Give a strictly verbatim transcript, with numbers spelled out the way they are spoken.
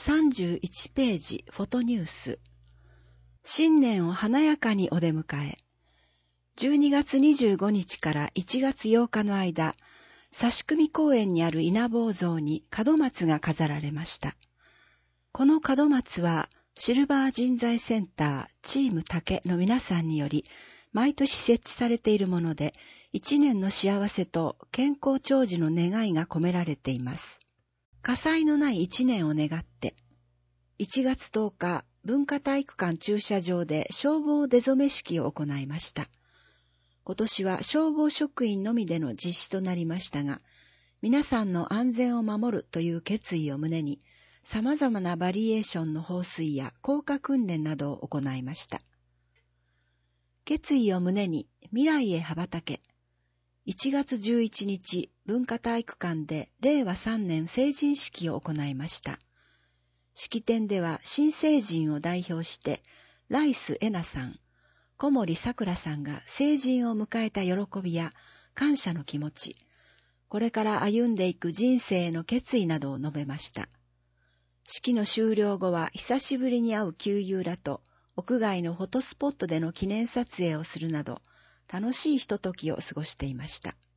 さんじゅういちページフォトニュース。新年を華やかにお出迎え。じゅうにがつにじゅうごにちからいちがつようかの間、差組公園にある稲坊像に門松が飾られました。この門松はシルバー人材センターチーム竹の皆さんにより毎年設置されているもので、一年の幸せと健康長寿の願いが込められています。火災のない一年を願って、いちがつとおか、文化体育館駐車場で消防出初め式を行いました。今年は消防職員のみでの実施となりましたが、皆さんの安全を守るという決意を胸に、様々なバリエーションの放水や降下訓練などを行いました。決意を胸に未来へ羽ばたけ。いちがつじゅういちにち、文化体育館でれいわさんねん成人式を行いました。式典では新成人を代表して、ライスエナさん、小森さくらさんが成人を迎えた喜びや感謝の気持ち、これから歩んでいく人生への決意などを述べました。式の終了後は久しぶりに会う旧友らと屋外のフォトスポットでの記念撮影をするなど、楽しいひとときを過ごしていました。